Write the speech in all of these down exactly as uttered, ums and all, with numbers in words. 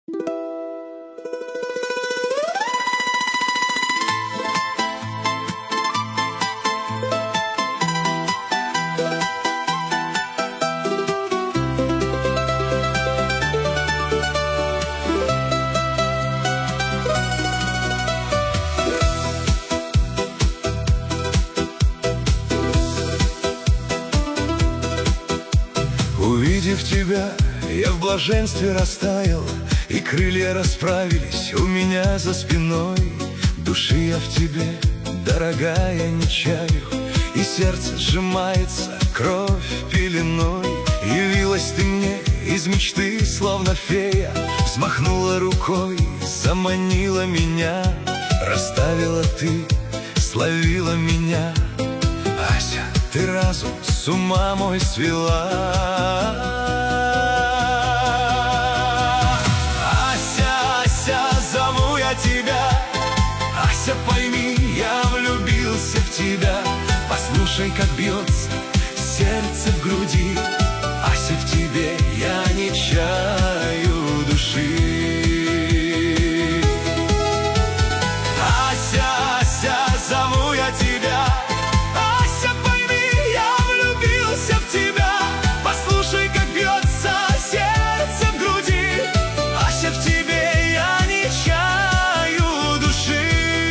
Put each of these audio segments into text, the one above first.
Увидев тебя, я в блаженстве растаял, и крылья расправились у меня за спиной. Души я в тебе, дорогая, не чаю, и сердце сжимается, кровь пеленой. Явилась ты мне из мечты, словно фея, взмахнула рукой, заманила меня. Расставила ты, словила меня. Ася, ты разум с ума мой свела. Ася, Ася, зову я тебя. Ася, пойми, я влюбился в тебя. Послушай, как бьется сердце в груди. Ася, в тебе я не чаю души. Ася, Ася, зову я тебя. Ася, пойми, я влюбился в тебя. Послушай, как бьется сердце в груди. Ася, в тебе я не чаю души.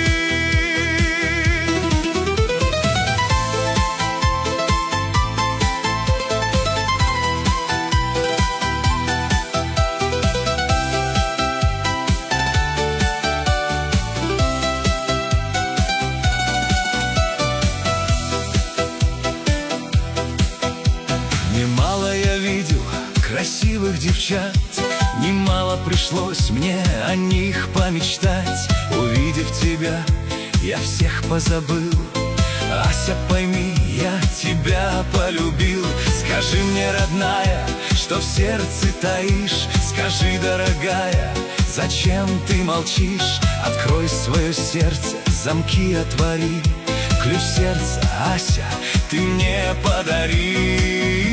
Немало я видел красивых девчат, немало пришлось мне о них помечтать. Увидев тебя, я всех позабыл. Ася, пойми, я тебя полюбил. Скажи мне, родная, что в сердце таишь. Скажи, дорогая, зачем ты молчишь? Открой свое сердце, замки отвори. Ключ сердца, Ася, ты мне подари.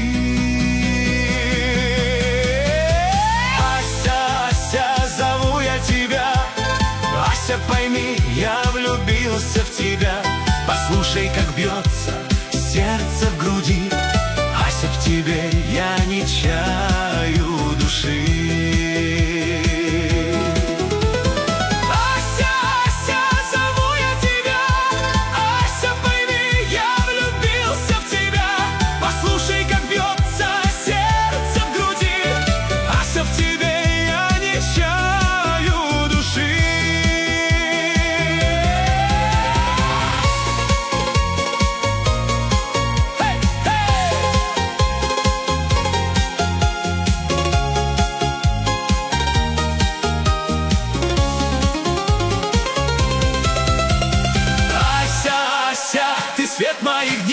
Ася, Ася, зову я тебя. Ася, пойми, я влюбился в тебя. Послушай, как бьется сердце в груди. Ася, в тебе я не чаю души. Свет моих